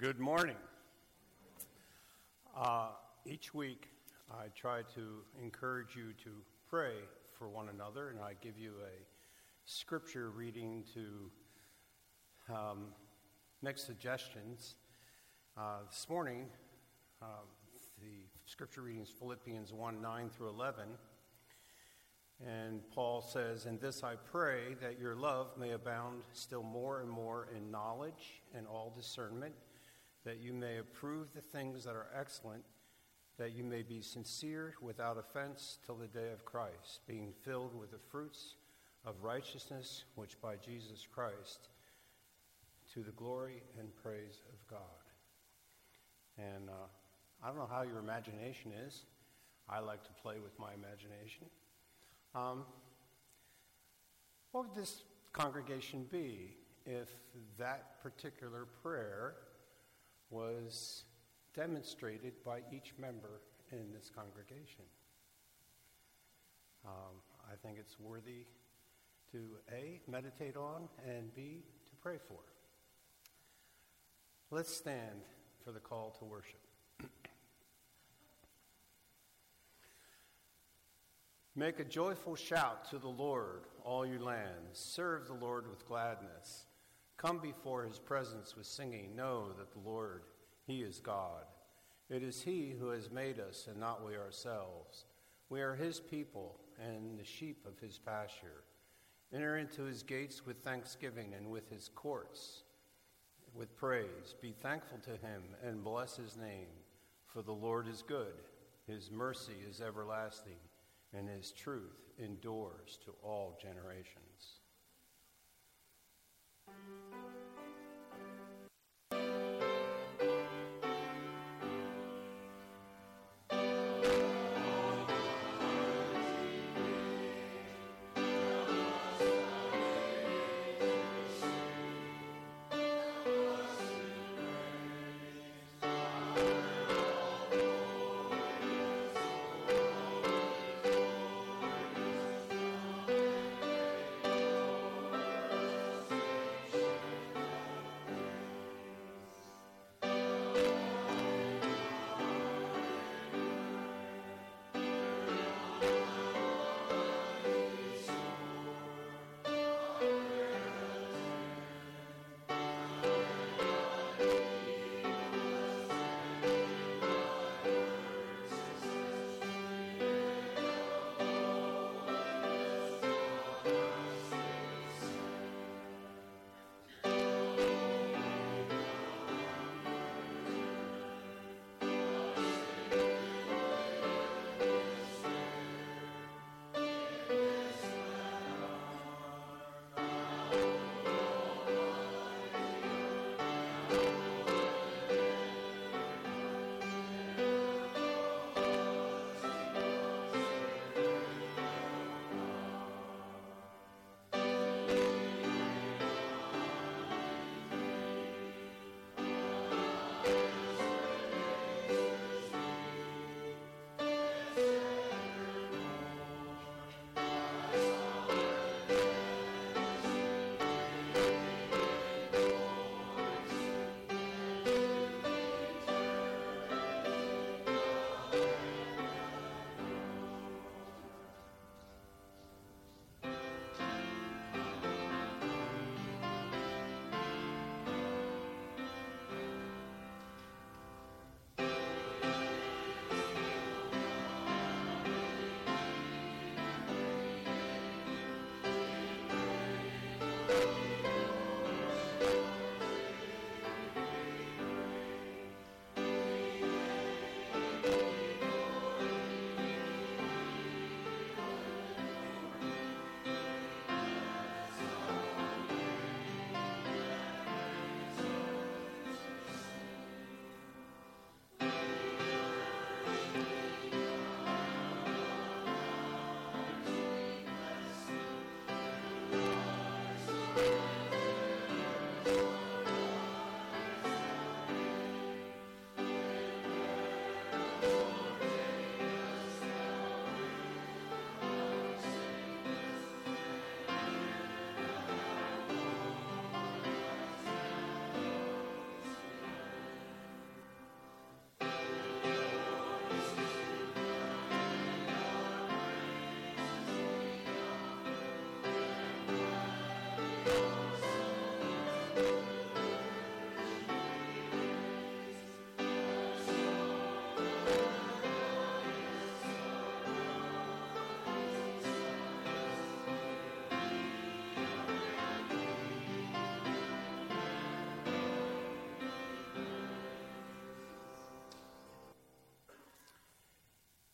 Good morning. Each week I try to encourage you to pray for one another, and I give you a scripture reading to make suggestions. This morning, the scripture reading is Philippians 1:9 through 11. And Paul says, "In this I pray, that your love may abound still more and more in knowledge and all discernment, that you may approve the things that are excellent, that you may be sincere without offense till the day of Christ, being filled with the fruits of righteousness, which by Jesus Christ, to the glory and praise of God." And I don't know how your imagination is. I like to play with my imagination. What would this congregation be if that particular prayer was demonstrated by each member in this congregation? I think it's worthy to A, meditate on, and B, to pray for. Let's stand for the call to worship. Make a joyful shout to the Lord, all you lands. Serve the Lord with gladness. Come before his presence with singing. Know that the Lord, he is God. It is he who has made us and not we ourselves. We are his people and the sheep of his pasture. Enter into his gates with thanksgiving and with his courts with praise. Be thankful to him and bless his name. For the Lord is good. His mercy is everlasting, and his truth endures to all generations.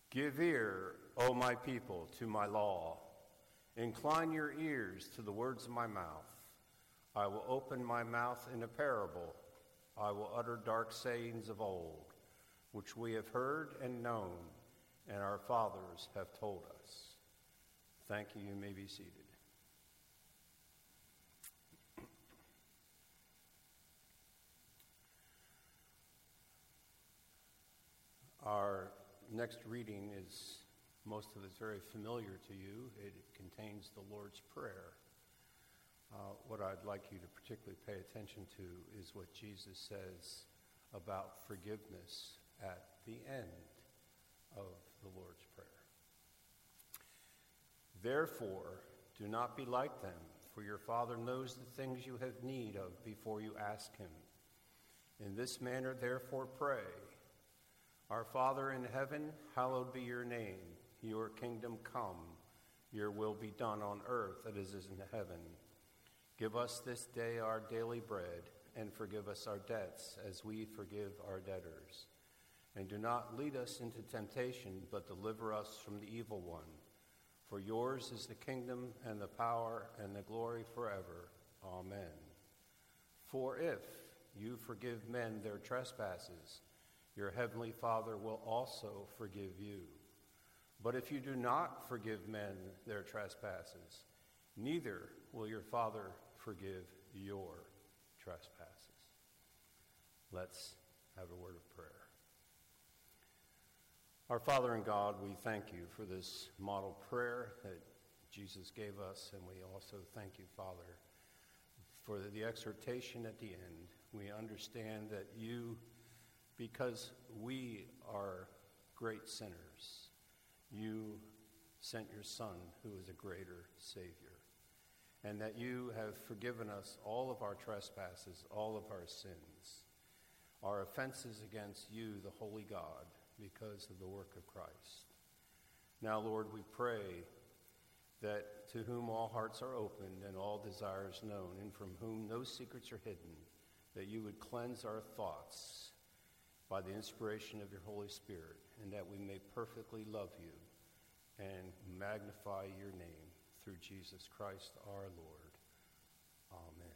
Give ear, O my people, to my law. Incline your ears to the words of my mouth. I will open my mouth in a parable. I will utter dark sayings of old, which we have heard and known, and our fathers have told us. Thank you. You may be seated. Our next reading is, most of it's very familiar to you. It contains the Lord's Prayer. What I'd like you to particularly pay attention to is what Jesus says about forgiveness at the end of the Lord's Prayer. Therefore, do not be like them, for your Father knows the things you have need of before you ask him. In this manner, therefore, pray. Our Father in heaven, hallowed be your name. Your kingdom come. Your will be done on earth as it is in heaven. Give us this day our daily bread, and forgive us our debts as we forgive our debtors. And do not lead us into temptation, but deliver us from the evil one. For yours is the kingdom and the power and the glory forever. Amen. For if you forgive men their trespasses, your heavenly Father will also forgive you. But if you do not forgive men their trespasses, neither will your Father forgive your trespasses. Let's have a word of prayer. Our Father in God, we thank you for this model prayer that Jesus gave us, and we also thank you, Father, for the exhortation at the end. We understand that you, because we are great sinners, you sent your Son, who is a greater Savior, and that you have forgiven us all of our trespasses, all of our sins, our offenses against you, the holy God, because of the work of Christ. Now, Lord, we pray that to whom all hearts are opened and all desires known, and from whom no secrets are hidden, that you would cleanse our thoughts by the inspiration of your Holy Spirit, and that we may perfectly love you and magnify your name through Jesus Christ our Lord. Amen.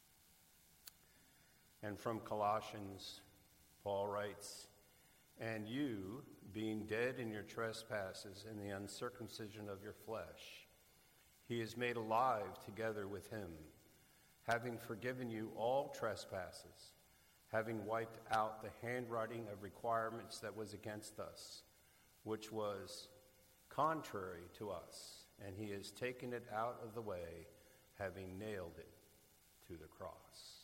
And from Colossians, Paul writes, "And you, being dead in your trespasses and the uncircumcision of your flesh, he is made alive together with him, having forgiven you all trespasses, having wiped out the handwriting of requirements that was against us, which was contrary to us, and he has taken it out of the way, having nailed it to the cross."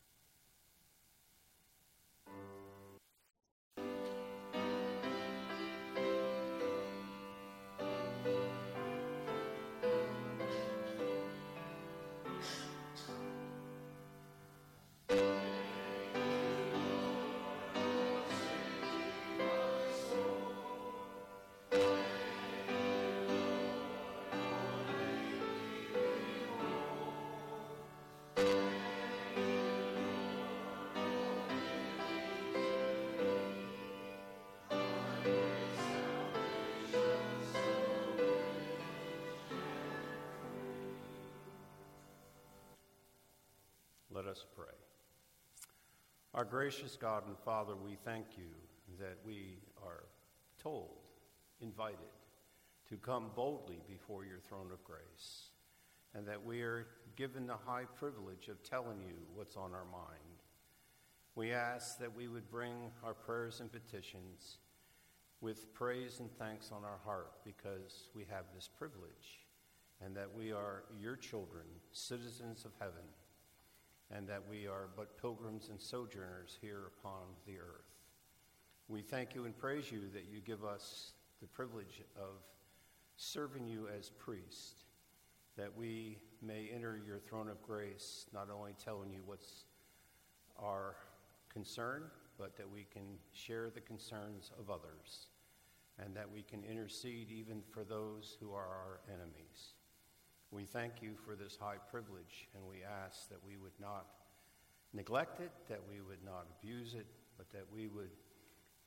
Let us pray. Our gracious God and Father, we thank you that we are told, invited, to come boldly before your throne of grace, and that we are given the high privilege of telling you what's on our mind. We ask that we would bring our prayers and petitions with praise and thanks on our heart, because we have this privilege, and that we are your children, citizens of heaven, and that we are but pilgrims and sojourners here upon the earth. We thank you and praise you that you give us the privilege of serving you as priest, that we may enter your throne of grace, not only telling you what's our concern, but that we can share the concerns of others, and that we can intercede even for those who are our enemies. We thank you for this high privilege, and we ask that we would not neglect it, that we would not abuse it, but that we would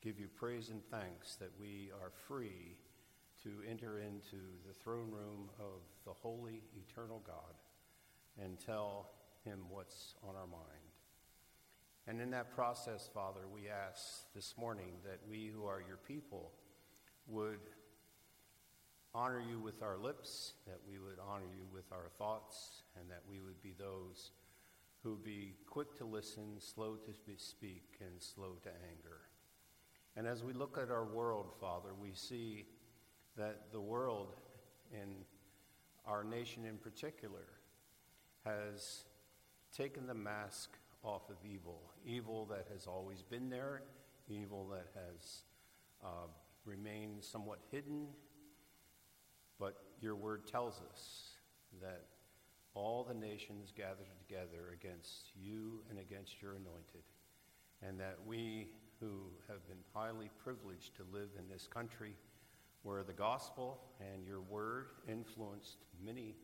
give you praise and thanks that we are free to enter into the throne room of the holy, eternal God and tell him what's on our mind. And in that process, Father, we ask this morning that we who are your people would honor you with our lips, that we would honor you with our thoughts, and that we would be those who would be quick to listen, slow to speak, and slow to anger. And as we look at our world, Father, we see that the world, and our nation in particular, has taken the mask off of evil that has always been there, evil that has remained somewhat hidden. But your word tells us that all the nations gathered together against you and against your anointed, and that we who have been highly privileged to live in this country where the gospel and your word influenced many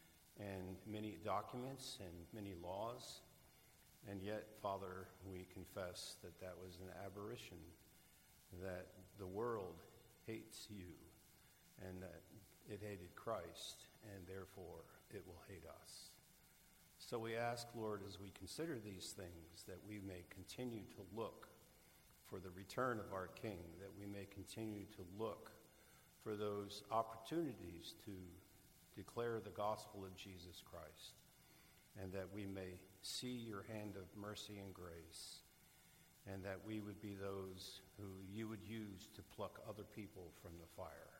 documents and many laws, and yet, Father, we confess that that was an aberration, that the world hates you, and that it hated Christ, and therefore it will hate us. So we ask, Lord, as we consider these things, that we may continue to look for the return of our King, that we may continue to look for those opportunities to declare the gospel of Jesus Christ, and that we may see your hand of mercy and grace, and that we would be those who you would use to pluck other people from the fire.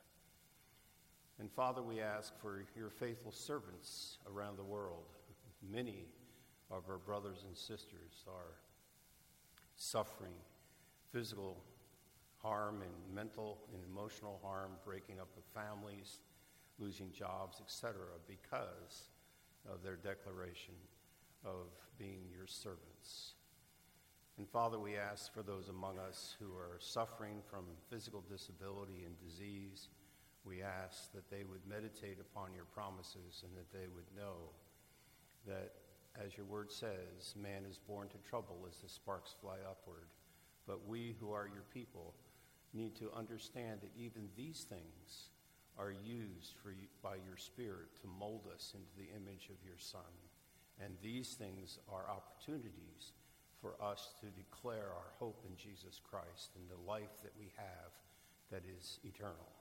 And Father, we ask for your faithful servants around the world. Many of our brothers and sisters are suffering physical harm and mental and emotional harm, breaking up of families, losing jobs, etc., because of their declaration of being your servants. And Father, we ask for those among us who are suffering from physical disability and disease. We ask that they would meditate upon your promises and that they would know that, as your word says, man is born to trouble as the sparks fly upward. But we who are your people need to understand that even these things are used by your Spirit to mold us into the image of your Son. And these things are opportunities for us to declare our hope in Jesus Christ and the life that we have that is eternal.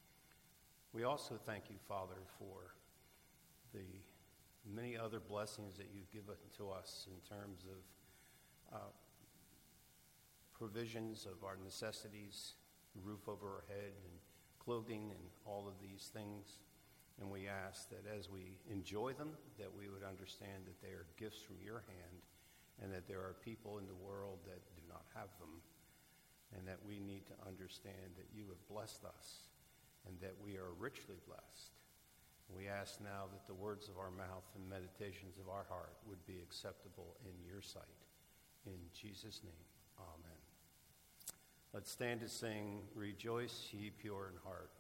We also thank you, Father, for the many other blessings that you've given to us in terms of provisions of our necessities, roof over our head, and clothing, and all of these things. And we ask that as we enjoy them, that we would understand that they are gifts from your hand, and that there are people in the world that do not have them, and that we need to understand that you have blessed us, and that we are richly blessed. We ask now that the words of our mouth and meditations of our heart would be acceptable in your sight. In Jesus' name, amen. Let's stand to sing, Rejoice, Ye Pure in Heart.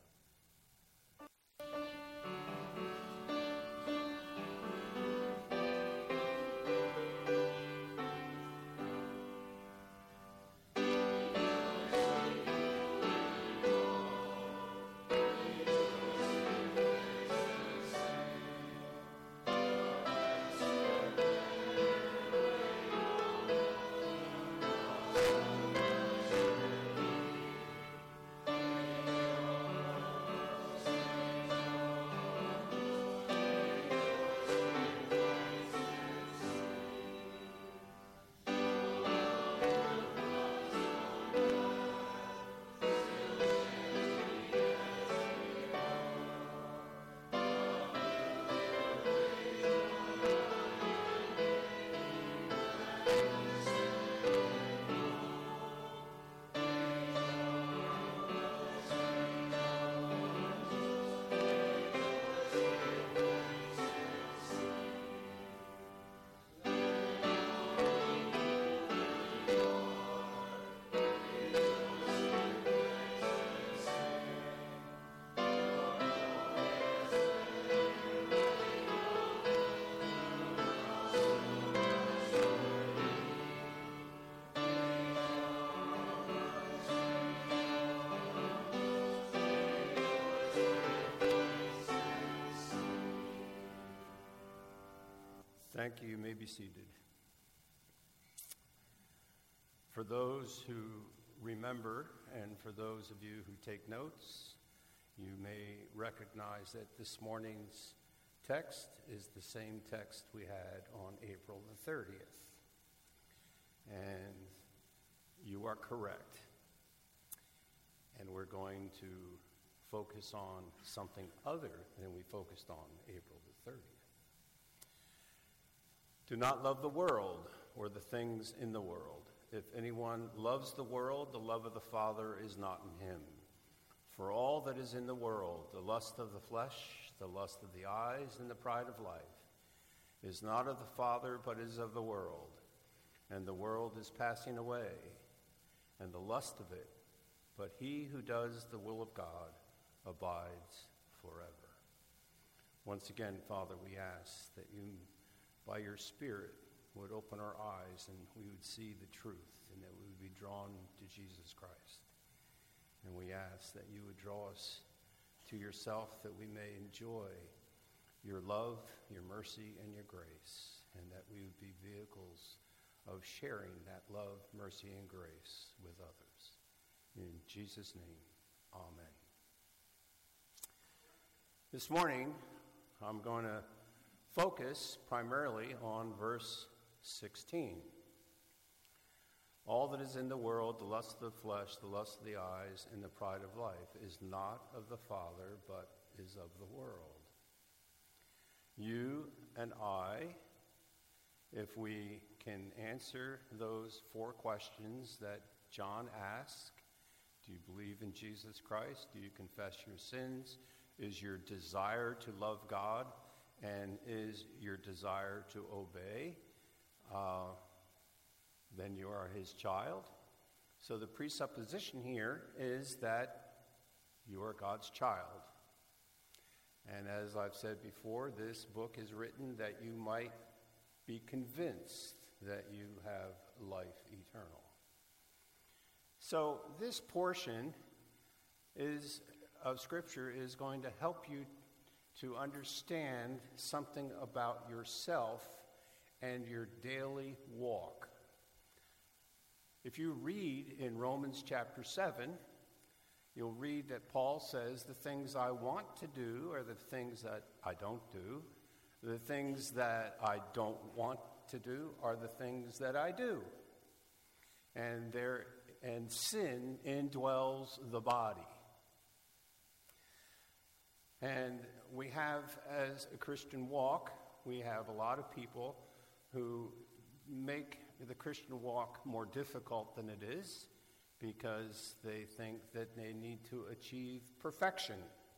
Thank you. You may be seated. For those who remember, and for those of you who take notes, you may recognize that this morning's text is the same text we had on April the 30th. And you are correct. And we're going to focus on something other than we focused on April the 30th. Do not love the world or the things in the world. If anyone loves the world, the love of the Father is not in him. For all that is in the world, the lust of the flesh, the lust of the eyes, and the pride of life, is not of the Father, but is of the world. And the world is passing away, and the lust of it, but he who does the will of God abides forever. Once again, Father, we ask that you, by your Spirit, would open our eyes and we would see the truth and that we would be drawn to Jesus Christ. And we ask that you would draw us to yourself that we may enjoy your love, your mercy, and your grace, and that we would be vehicles of sharing that love, mercy, and grace with others. In Jesus' name, amen. This morning, I'm going to focus primarily on verse 16. All that is in the world, the lust of the flesh, the lust of the eyes, and the pride of life, is not of the Father, but is of the world. You and I, if we can answer those 4 questions that John asked, do you believe in Jesus Christ? Do you confess your sins? Is your desire to love God? And is your desire to obey? Then you are his child. So the presupposition here is that you are God's child. And as I've said before, this book is written that you might be convinced that you have life eternal. So this portion of Scripture is going to help you to understand something about yourself and your daily walk. If you read in Romans chapter 7, you'll read that Paul says, the things I want to do are the things that I don't do. The things that I don't want to do are the things that I do. And sin indwells the body. And we have, as a Christian walk, we have a lot of people who make the Christian walk more difficult than it is because they think that they need to achieve perfection.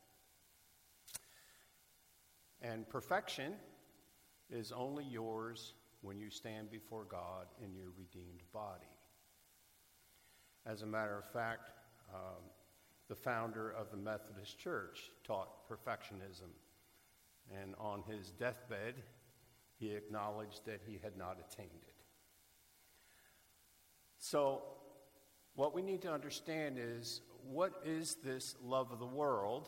And perfection is only yours when you stand before God in your redeemed body. As a matter of fact, the founder of the Methodist Church taught perfectionism. And on his deathbed, he acknowledged that he had not attained it. So what we need to understand is, what is this love of the world?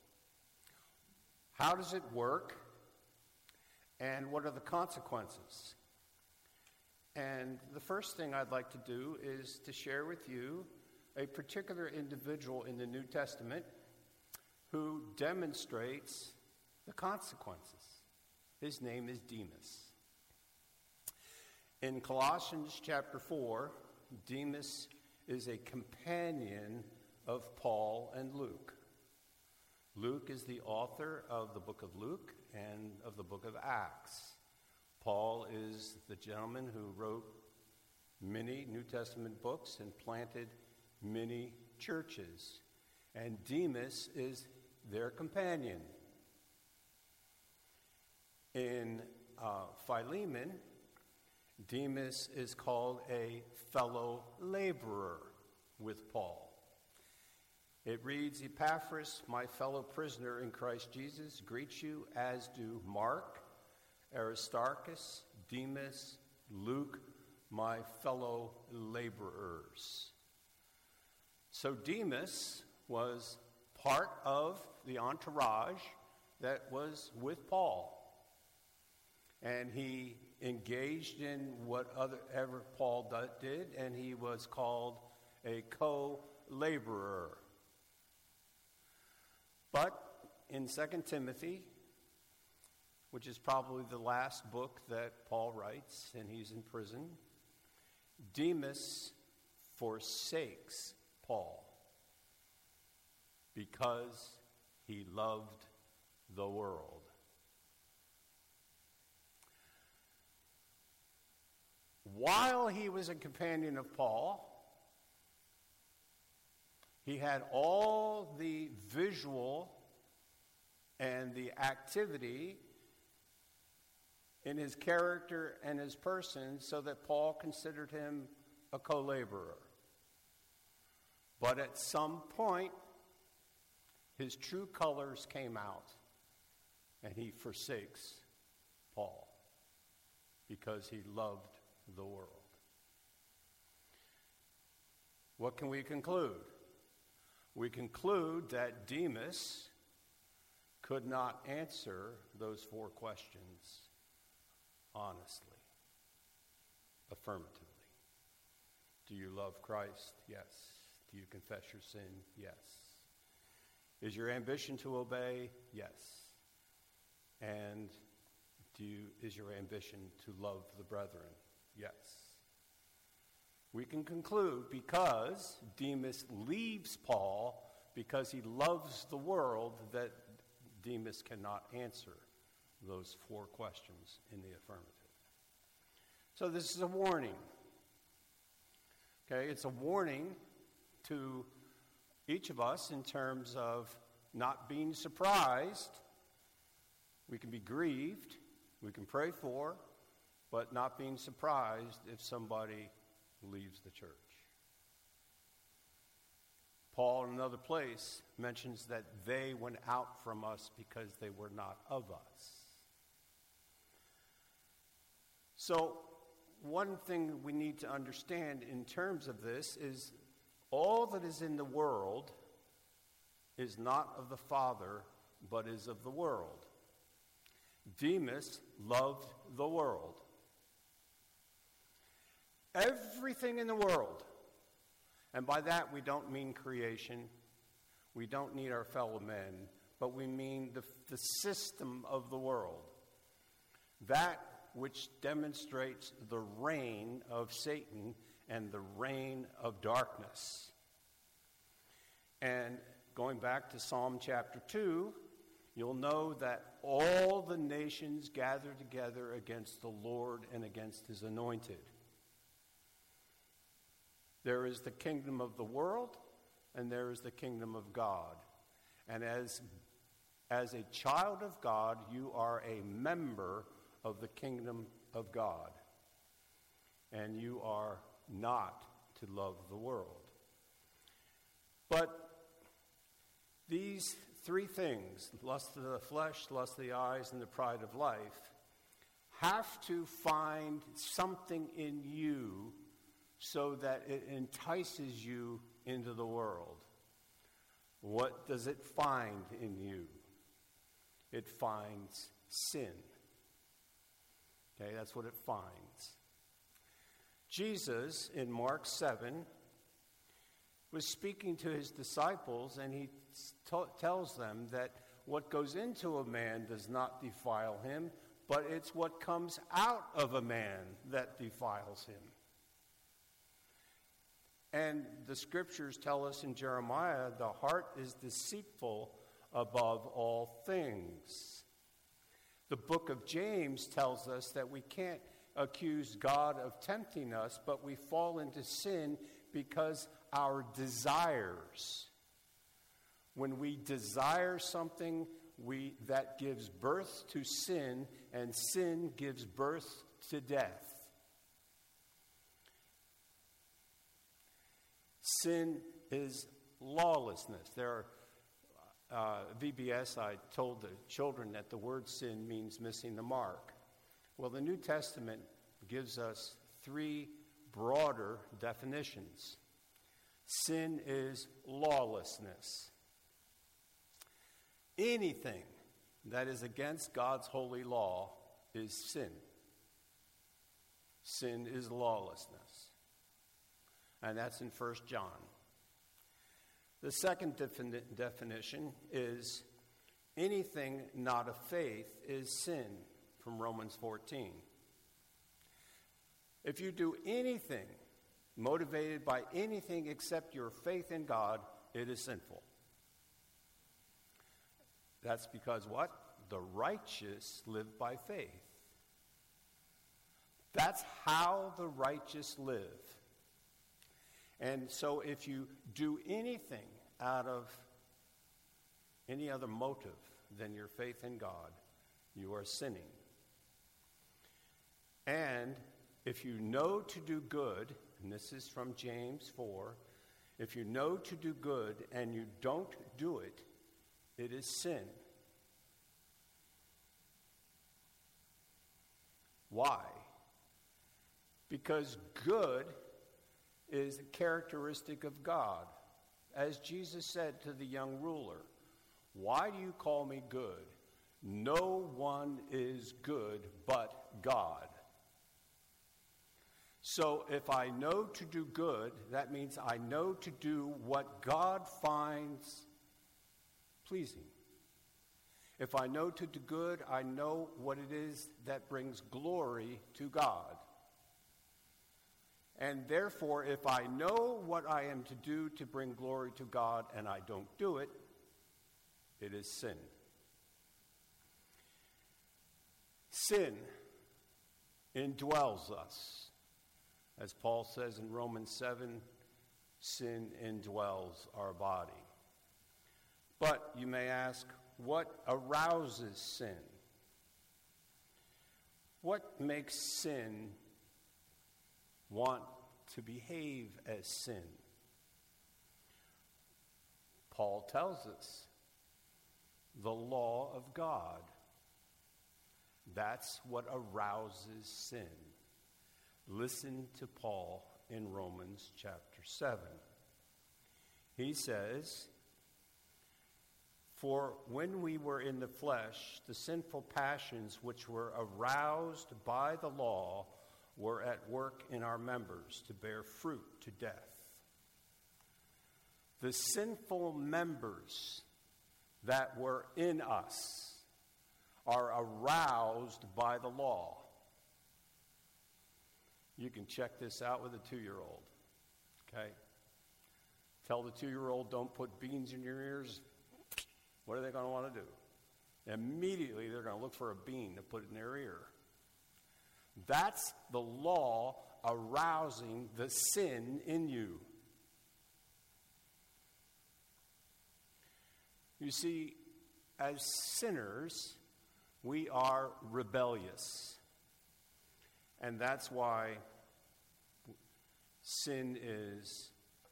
How does it work? And what are the consequences? And the first thing I'd like to do is to share with you a particular individual in the New Testament who demonstrates the consequences. His name is Demas. In Colossians chapter 4, Demas is a companion of Paul and Luke. Luke is the author of the book of Luke and of the book of Acts. Paul is the gentleman who wrote many New Testament books and planted many churches. And Demas is their companion. In Philemon, Demas is called a fellow laborer with Paul. It reads, Epaphras, my fellow prisoner in Christ Jesus, greets you, as do Mark, Aristarchus, Demas, Luke, my fellow laborers. So Demas was part of the entourage that was with Paul. And he engaged in whatever Paul did, and he was called a co-laborer. But in 2 Timothy, which is probably the last book that Paul writes, and he's in prison, Demas forsakes Paul because he loved the world. While he was a companion of Paul, he had all the visual and the activity in his character and his person so that Paul considered him a co-laborer. But at some point, his true colors came out, and he forsakes Paul because he loved the world. What can we conclude? We conclude that Demas could not answer those 4 questions honestly, affirmatively. Do you love Christ? Yes. Do you confess your sin? Yes. Is your ambition to obey? Yes. And is your ambition to love the brethren? Yes. We can conclude because Demas leaves Paul because he loves the world that Demas cannot answer those 4 questions in the affirmative. So this is a warning. Okay, it's a warning to each of us in terms of not being surprised. We can be grieved, we can pray for, but not being surprised if somebody leaves the church. Paul, in another place, mentions that they went out from us because they were not of us. So, one thing we need to understand in terms of this is all that is in the world is not of the Father, but is of the world. Demas loved the world. Everything in the world, and by that we don't mean creation, we don't need our fellow men, but we mean the system of the world. That which demonstrates the reign of Satan and the reign of darkness. And going back to Psalm chapter 2, you'll know that all the nations gather together against the Lord and against his anointed. There is the kingdom of the world, and there is the kingdom of God. And as a child of God, you are a member of the kingdom of God. And you are not to love the world. But these 3 things, lust of the flesh, lust of the eyes, and the pride of life, have to find something in you so that it entices you into the world. What does it find in you? It finds sin. Okay, that's what it finds. Jesus, in Mark 7, was speaking to his disciples, and he tells them that what goes into a man does not defile him, but it's what comes out of a man that defiles him. And the scriptures tell us in Jeremiah, the heart is deceitful above all things. The book of James tells us that we can't accuse God of tempting us, but we fall into sin because our desires. When we desire something, that gives birth to sin, and sin gives birth to death. Sin is lawlessness. VBS, I told the children that the word sin means missing the mark. Well, the New Testament gives us 3 broader definitions. Sin is lawlessness. Anything that is against God's holy law is sin. Sin is lawlessness. And that's in 1 John. The second definition is anything not of faith is sin, from Romans 14. If you do anything motivated by anything except your faith in God, it is sinful. That's because what? The righteous live by faith. That's how the righteous live. And so if you do anything out of any other motive than your faith in God, you are sinning. And if you know to do good, and this is from James 4, if you know to do good and you don't do it, it is sin. Why? Because good is a characteristic of God. As Jesus said to the young ruler, "Why do you call me good? No one is good but God." So if I know to do good, that means I know to do what God finds pleasing. If I know to do good, I know what it is that brings glory to God. And therefore, if I know what I am to do to bring glory to God and I don't do it, it is sin. Sin indwells us. As Paul says in Romans 7, sin indwells our body. But you may ask, what arouses sin? What makes sin want to behave as sin? Paul tells us the law of God. That's what arouses sin. Listen to Paul in Romans chapter 7. He says, "For when we were in the flesh, the sinful passions which were aroused by the law were at work in our members to bear fruit to death." The sinful members that were in us are aroused by the law. You can check this out with a 2-year-old, okay? Tell the 2-year-old, don't put beans in your ears. What are they going to want to do? Immediately, they're going to look for a bean to put in their ear. That's the law arousing the sin in you. You see, as sinners, we are rebellious. And that's why sin is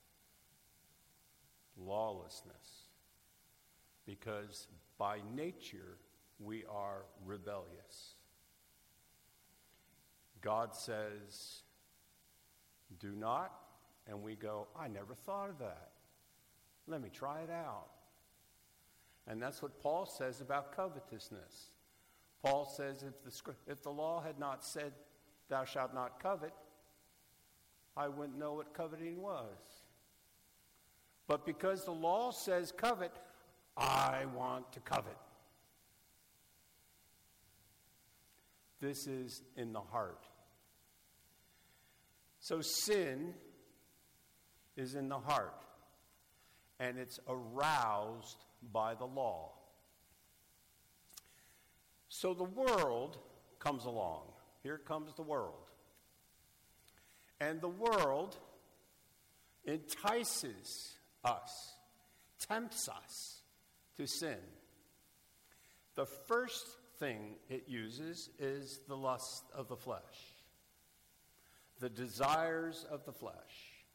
lawlessness. Because by nature, we are rebellious. God says, "Do not," and we go, "I never thought of that. Let me try it out." And that's what Paul says about covetousness. Paul says if the law had not said, "Thou shalt not covet," I wouldn't know what coveting was. But because the law says covet, I want to covet. This is in the heart. So sin is in the heart, and it's aroused by the law. So the world comes along. Here comes the world. And the world entices us, tempts us to sin. The first thing it uses is the lust of the flesh, the desires of the flesh.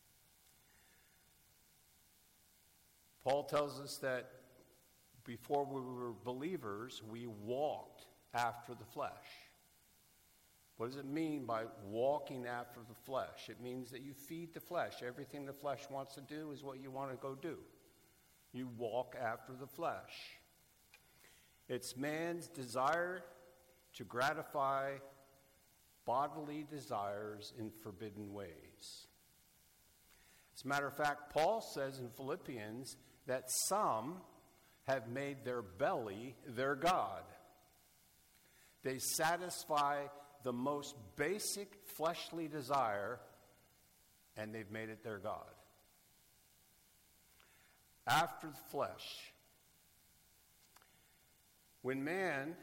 Paul tells us that before we were believers, we walked after the flesh. What does it mean by walking after the flesh? It means that you feed the flesh. Everything the flesh wants to do is what you want to go do. You walk after the flesh. It's man's desire to gratify bodily desires in forbidden ways. As a matter of fact, Paul says in Philippians that some have made their belly their God. They satisfy the most basic fleshly desire, and they've made it their God. After the flesh. When man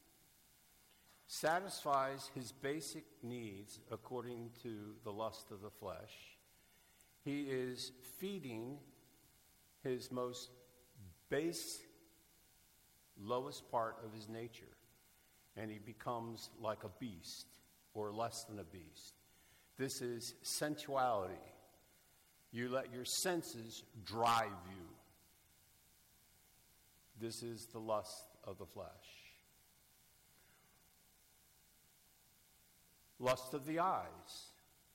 satisfies his basic needs according to the lust of the flesh, he is feeding his most base, lowest part of his nature. And he becomes like a beast, or less than a beast. This is sensuality. You let your senses drive you. This is the lust of the flesh. Lust of the eyes.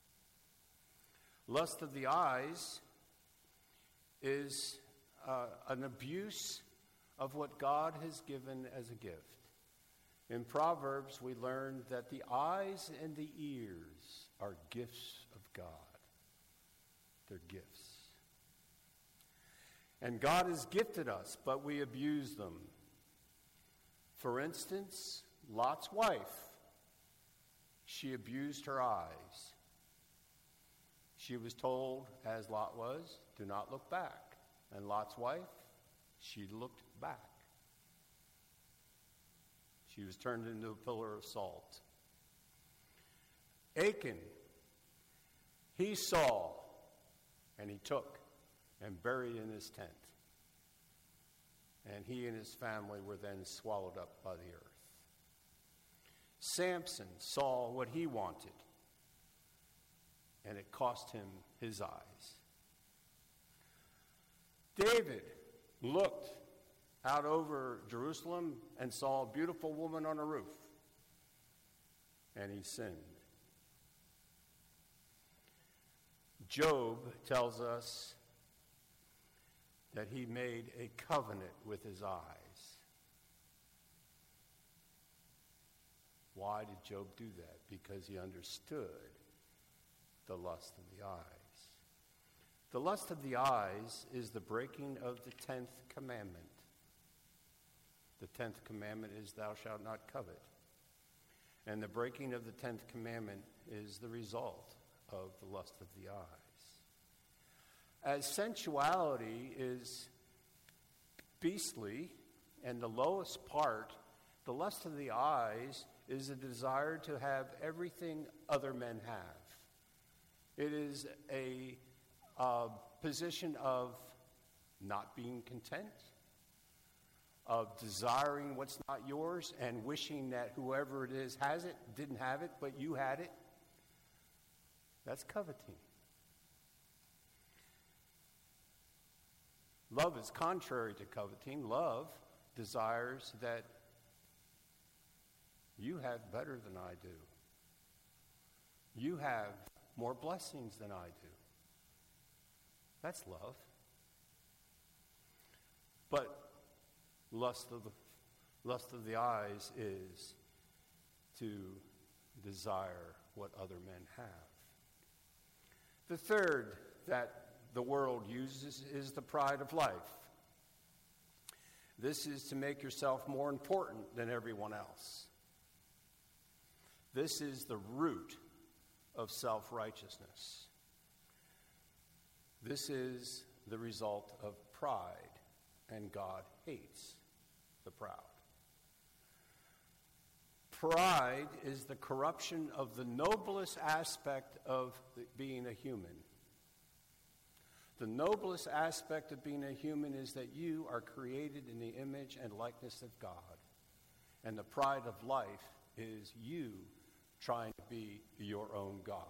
Lust of the eyes is an abuse of what God has given as a gift. In Proverbs, we learn that the eyes and the ears are gifts of God. They're gifts. And God has gifted us, but we abuse them. For instance, Lot's wife, she abused her eyes. She was told, as Lot was, do not look back. And Lot's wife, she looked back. She was turned into a pillar of salt. Achan, he saw, and he took, and buried in his tent. And he and his family were then swallowed up by the earth. Samson saw what he wanted, and it cost him his eyes. David looked out over Jerusalem and saw a beautiful woman on a roof, and he sinned. Job tells us that he made a covenant with his eyes. Why did Job do that? Because he understood the lust of the eyes. The lust of the eyes is the breaking of the 10th commandment. The 10th commandment is, thou shalt not covet. And the breaking of the 10th commandment is the result of the lust of the eyes. As sensuality is beastly, and the lowest part, the lust of the eyes is a desire to have everything other men have. It is a position of not being content, of desiring what's not yours and wishing that whoever it is has it, didn't have it, but you had it. That's coveting. Love is contrary to coveting. Love desires that you have better than I do. You have more blessings than I do. That's love. But lust of the eyes is to desire what other men have. The third that the world uses is the pride of life. This is to make yourself more important than everyone else. This is the root of self-righteousness. This is the result of pride, and God hates the proud. Pride is the corruption of the noblest aspect of being a human. The noblest aspect of being a human is that you are created in the image and likeness of God. And the pride of life is you trying to be your own God.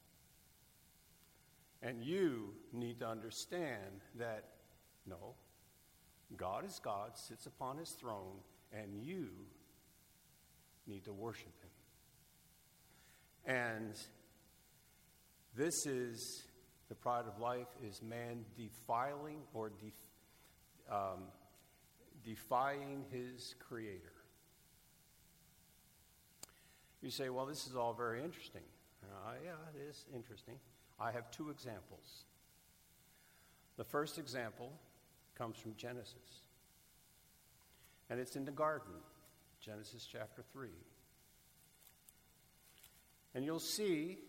And you need to understand that, no, God is God, sits upon his throne, and you need to worship him. And this is, the pride of life is man defiling or defying his creator. You say, well, this is all very interesting. Yeah, it is interesting. I have two examples. The first example comes from Genesis. And it's in the garden, Genesis chapter 3. And you'll see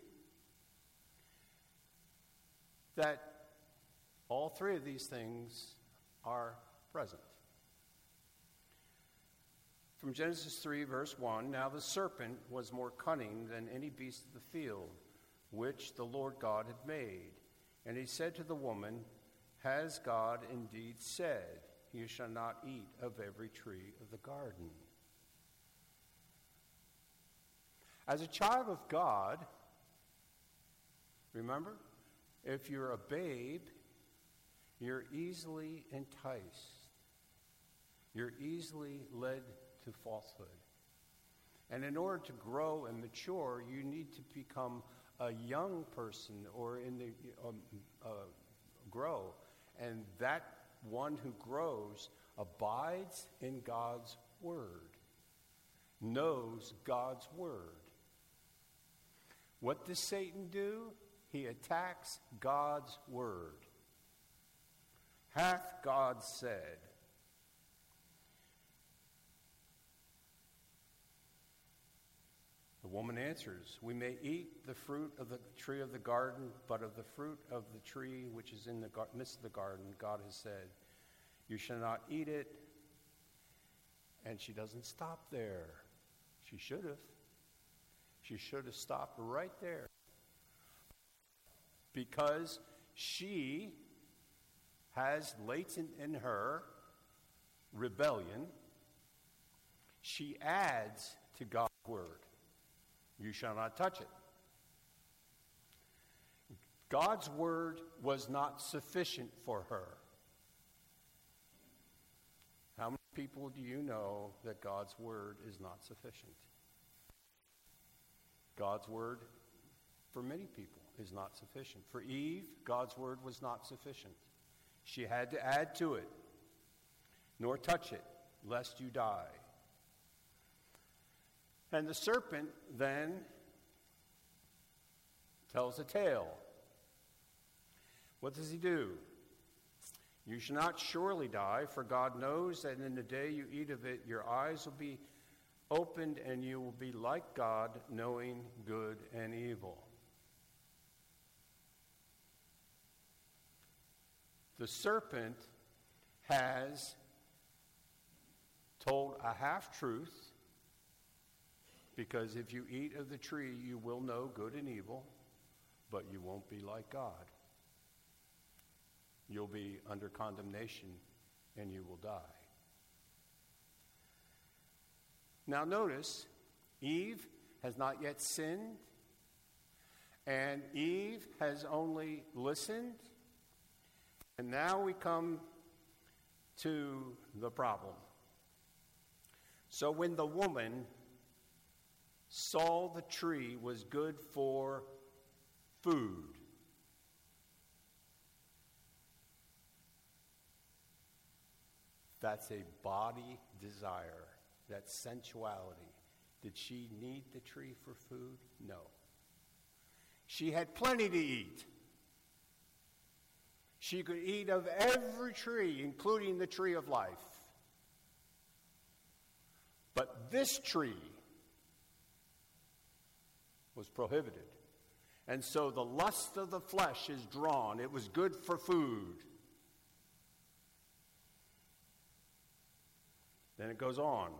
that all three of these things are present. From Genesis 3, verse 1, now the serpent was more cunning than any beast of the field, which the Lord God had made. And he said to the woman, has God indeed said, you shall not eat of every tree of the garden? As a child of God, remember, if you're a babe, you're easily enticed. You're easily led to falsehood. And in order to grow and mature, you need to become a young person or grow. And that one who grows abides in God's word, knows God's word. What does Satan do? He attacks God's word. Hath God said? The woman answers, we may eat the fruit of the tree of the garden, but of the fruit of the tree which is in the midst of the garden, God has said, you shall not eat it. And she doesn't stop there. She should have. She should have stopped right there. Because she has latent in her rebellion, she adds to God's word. You shall not touch it. God's word was not sufficient for her. How many people do you know that God's word is not sufficient? God's word, for many people, is not sufficient. For Eve, God's word was not sufficient. She had to add to it, nor touch it, lest you die. And the serpent then tells a tale. What does he do? You shall not surely die, for God knows that in the day you eat of it, your eyes will be opened and you will be like God, knowing good and evil. The serpent has told a half-truth, because if you eat of the tree, you will know good and evil, but you won't be like God. You'll be under condemnation and you will die. Now notice, Eve has not yet sinned, and Eve has only listened. And now we come to the problem. So when the woman saw the tree was good for food, that's a body desire, that's sensuality. Did she need the tree for food? No. She had plenty to eat. She could eat of every tree, including the tree of life. But this tree was prohibited. And so the lust of the flesh is drawn. It was good for food. Then it goes on.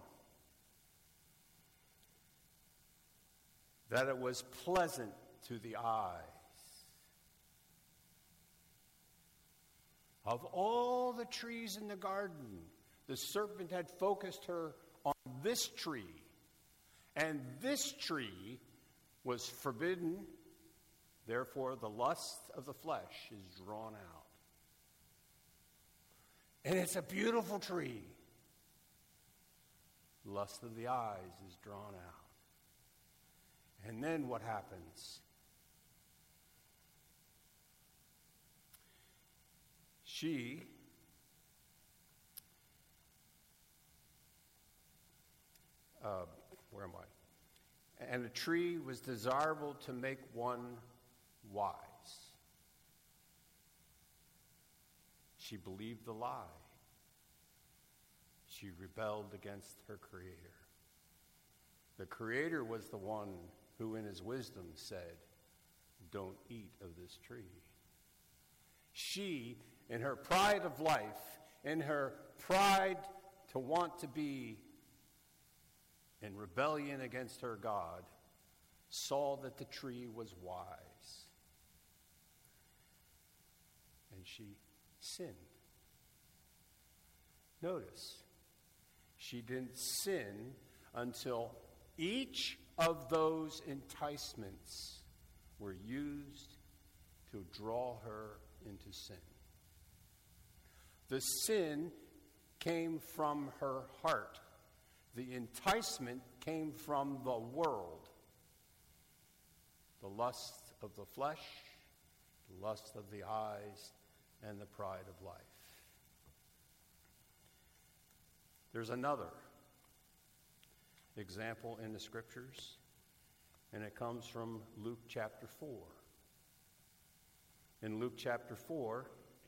That it was pleasant to the eyes. Of all the trees in the garden, the serpent had focused her on this tree. And this tree was forbidden. Therefore, the lust of the flesh is drawn out. And it's a beautiful tree. Lust of the eyes is drawn out. And then what happens? She where am I? and a tree was desirable to make one wise. She believed the lie. She rebelled against her Creator. The Creator was the one who in his wisdom said, "Don't eat of this tree." She, in her pride of life, in her pride to want to be in rebellion against her God, saw that the tree was wise. And she sinned. Notice, she didn't sin until each of those enticements were used to draw her into sin. The sin came from her heart. The enticement came from the world. The lust of the flesh, the lust of the eyes, and the pride of life. There's another example in the Scriptures, and it comes from Luke chapter 4. In Luke chapter 4,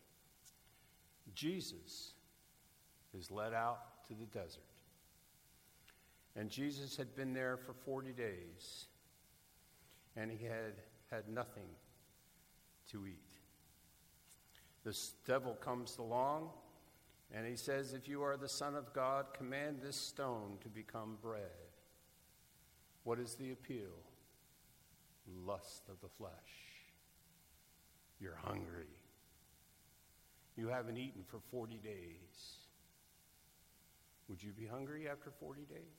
Jesus is led out to the desert. And Jesus had been there for 40 days, and he had nothing to eat. This devil comes along, and he says, "If you are the Son of God, command this stone to become bread." What is the appeal? Lust of the flesh. You're hungry. You haven't eaten for 40 days. Would you be hungry after 40 days?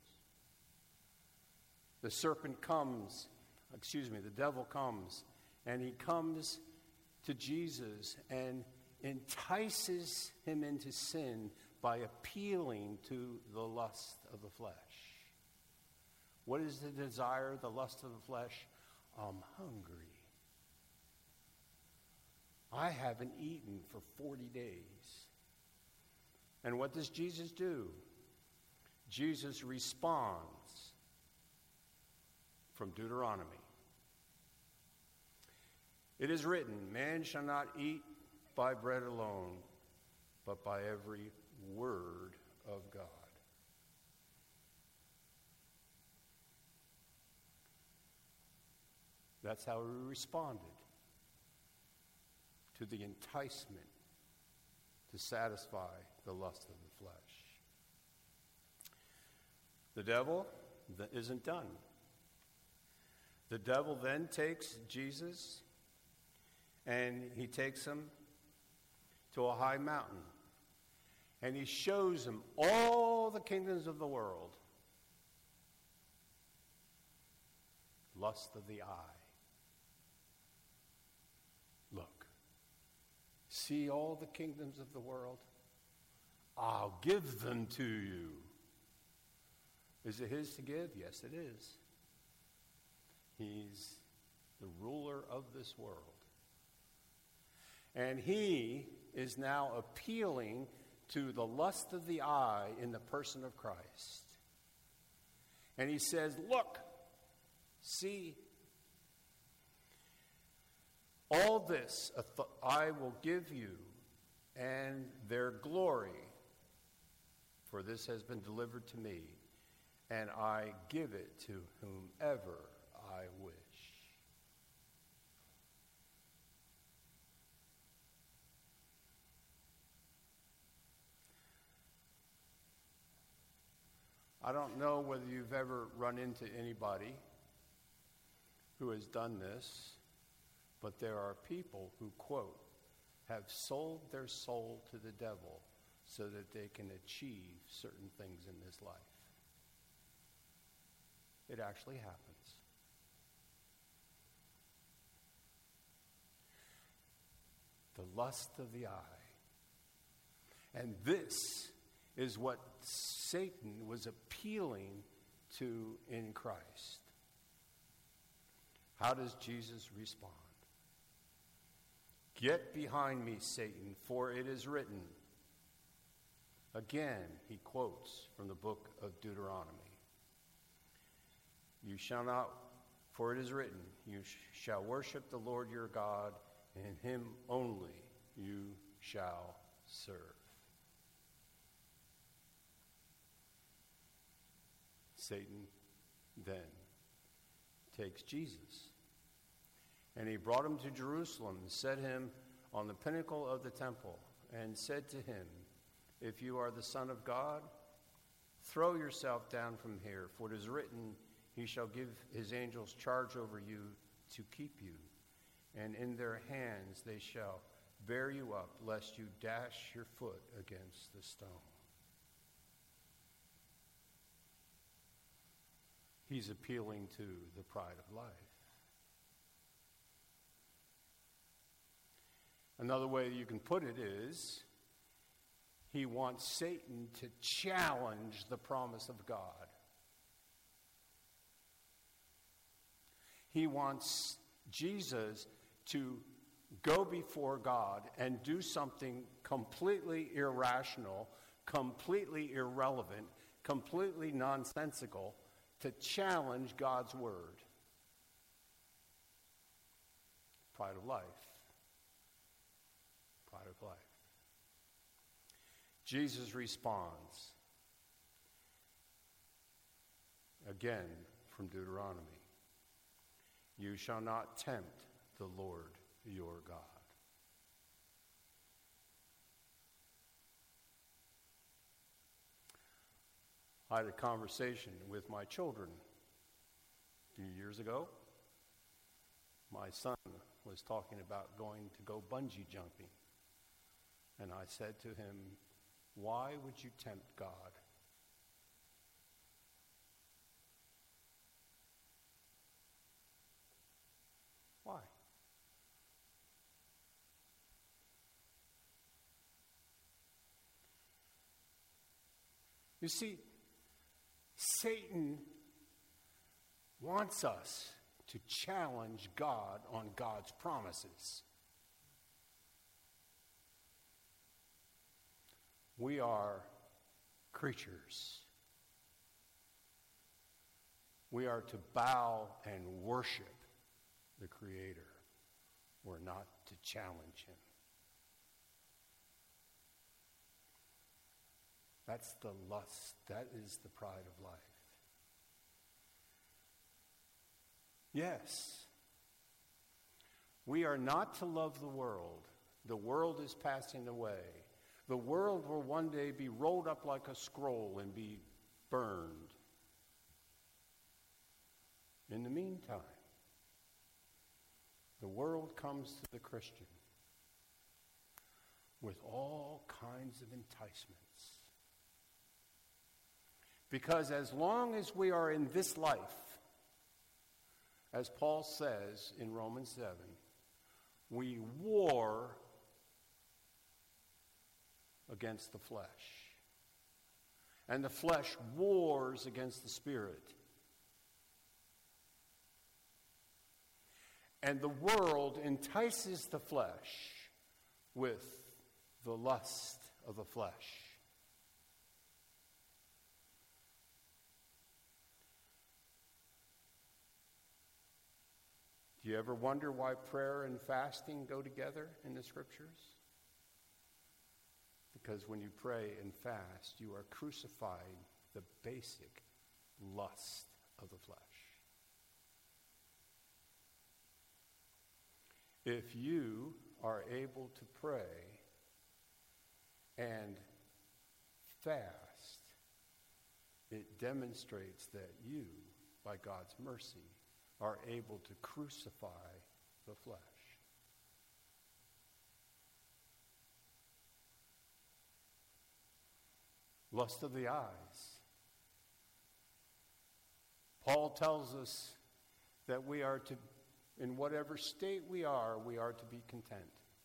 The devil comes, and he comes to Jesus and entices him into sin by appealing to the lust of the flesh. What is the desire, the lust of the flesh? I'm hungry. I haven't eaten for 40 days. And what does Jesus do? Jesus responds from Deuteronomy. It is written, "Man shall not eat by bread alone, but by every word of God." That's how he responded to the enticement to satisfy the lust of the flesh. The devil isn't done. The devil then takes Jesus and he takes him to a high mountain and he shows him all the kingdoms of the world. Lust of the eye. Look, see all the kingdoms of the world? I'll give them to you. Is it his to give? Yes, it is. He's the ruler of this world. And he is now appealing to the lust of the eye in the person of Christ. And he says, "Look, see, all this I will give you and their glory, for this has been delivered to me, and I give it to whomever I wish." I don't know whether you've ever run into anybody who has done this, but there are people who, quote, have sold their soul to the devil so that they can achieve certain things in this life. It actually happens. The lust of the eye. And this is what Satan was appealing to in Christ. How does Jesus respond? "Get behind me, Satan, for it is written." Again, he quotes from the book of Deuteronomy. You shall not, for it is written, you shall worship the Lord your God, and him only you shall serve. Satan then takes Jesus, and he brought him to Jerusalem and set him on the pinnacle of the temple and said to him, if you are the Son of God, throw yourself down from here, for it is written, he shall give his angels charge over you to keep you, and in their hands they shall bear you up, lest you dash your foot against the stone. He's appealing to the pride of life. Another way you can put it is, he wants Satan to challenge the promise of God. He wants Jesus to go before God and do something completely irrational, completely irrelevant, completely nonsensical to challenge God's word. Pride of life. Pride of life. Jesus responds again from Deuteronomy. You shall not tempt the Lord your God. I had a conversation with my children a few years ago. My son was talking about going to go bungee jumping. And I said to him, why would you tempt God? Why? You see, Satan wants us to challenge God on God's promises. We are creatures. We are to bow and worship the Creator. We're not to challenge him. That's the lust. That is the pride of life. Yes, we are not to love the world. The world is passing away. The world will one day be rolled up like a scroll and be burned. In the meantime, the world comes to the Christian with all kinds of enticements. Because as long as we are in this life, as Paul says in Romans 7, we war against the flesh. And the flesh wars against the spirit. And the world entices the flesh with the lust of the flesh. Do you ever wonder why prayer and fasting go together in the Scriptures? Because when you pray and fast, you are crucifying the basic lust of the flesh. If you are able to pray and fast, it demonstrates that you, by God's mercy, are able to crucify the flesh. Lust of the eyes. Paul tells us that we are to, in whatever state we are to be content.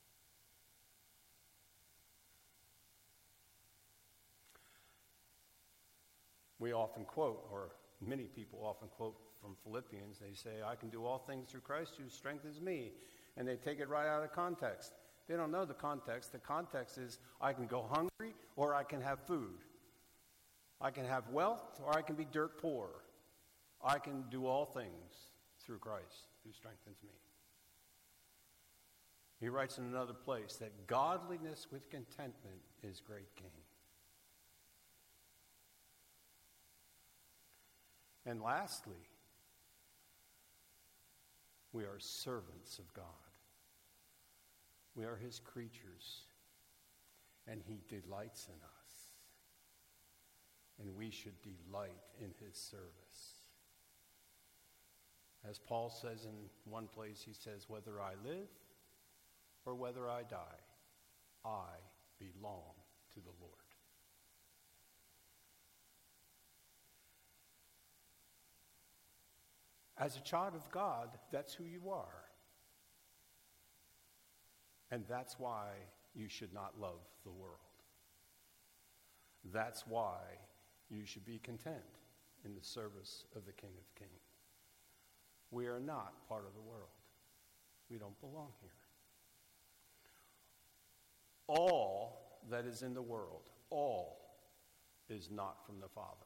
We often quote, or many people often quote from Philippians. They say, I can do all things through Christ who strengthens me. And they take it right out of context. They don't know the context. The context is, I can go hungry or I can have food. I can have wealth or I can be dirt poor. I can do all things through Christ who strengthens me. He writes in another place that godliness with contentment is great gain. And lastly, we are servants of God. We are his creatures, and he delights in us. And we should delight in his service. As Paul says in one place, he says, whether I live or whether I die, I belong to the Lord. As a child of God, that's who you are. And that's why you should not love the world. That's why you should be content in the service of the King of Kings. We are not part of the world. We don't belong here. All that is in the world, all, is not from the Father.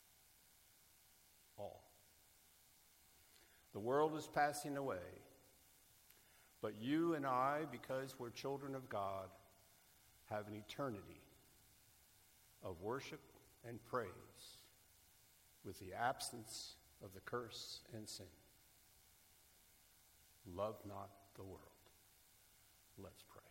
All. The world is passing away, but you and I, because we're children of God, have an eternity of worship and praise with the absence of the curse and sin. Love not the world. Let's pray.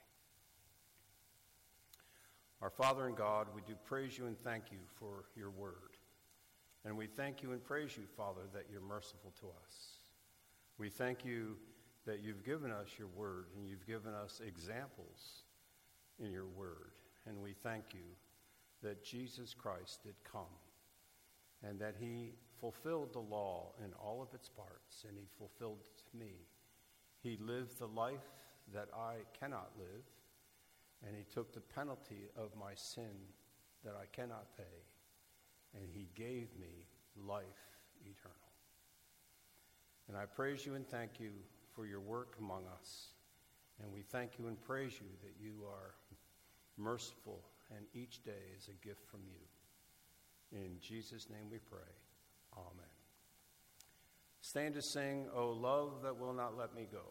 Our Father in God, we do praise you and thank you for your word. And we thank you and praise you, Father, that you're merciful to us. We thank you that you've given us your word and you've given us examples in your word. And we thank you that Jesus Christ did come and that he fulfilled the law in all of its parts, and he fulfilled it to me. He lived the life that I cannot live, and he took the penalty of my sin that I cannot pay, and he gave me life eternal. And I praise you and thank you for your work among us, and we thank you and praise you that you are merciful, and each day is a gift from you. In Jesus' name we pray. Amen. Stand to sing, O Love That Will Not Let Me Go.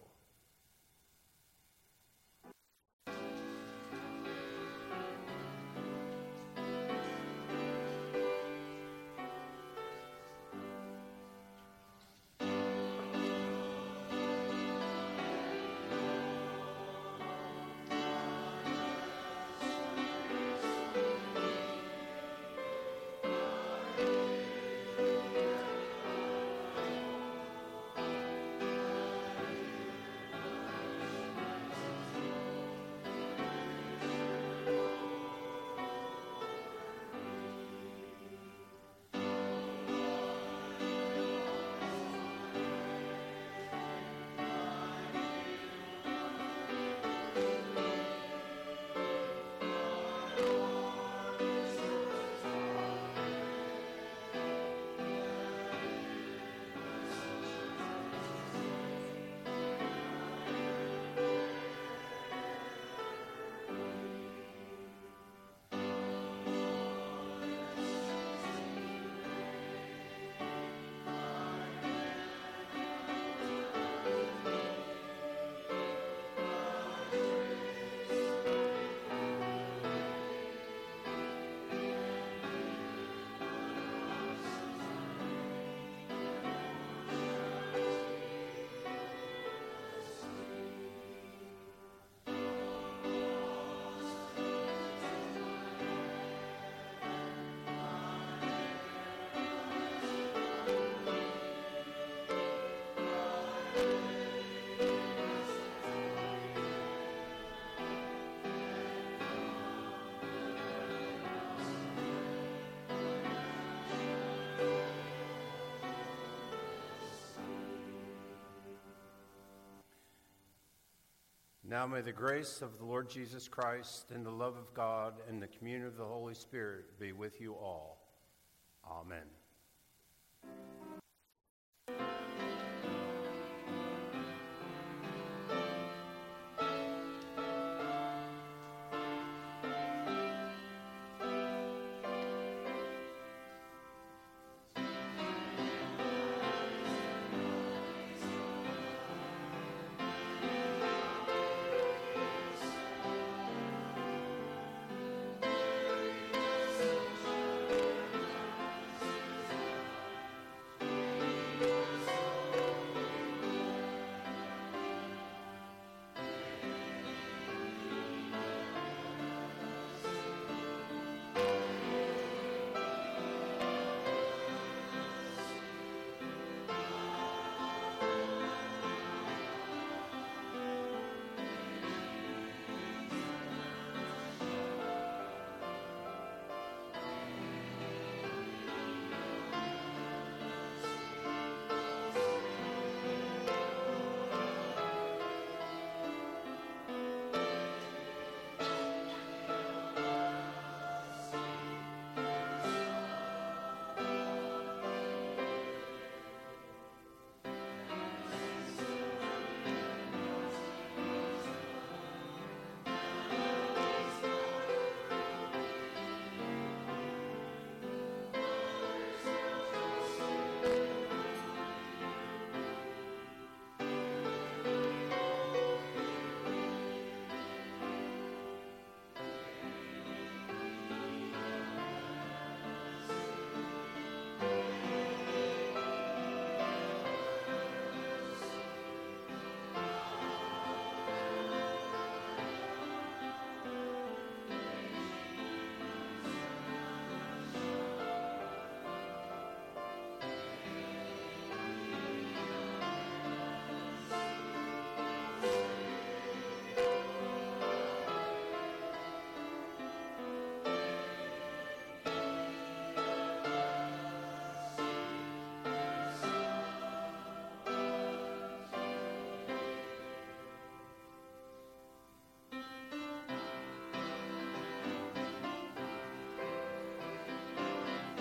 Now may the grace of the Lord Jesus Christ and the love of God and the communion of the Holy Spirit be with you all. Amen.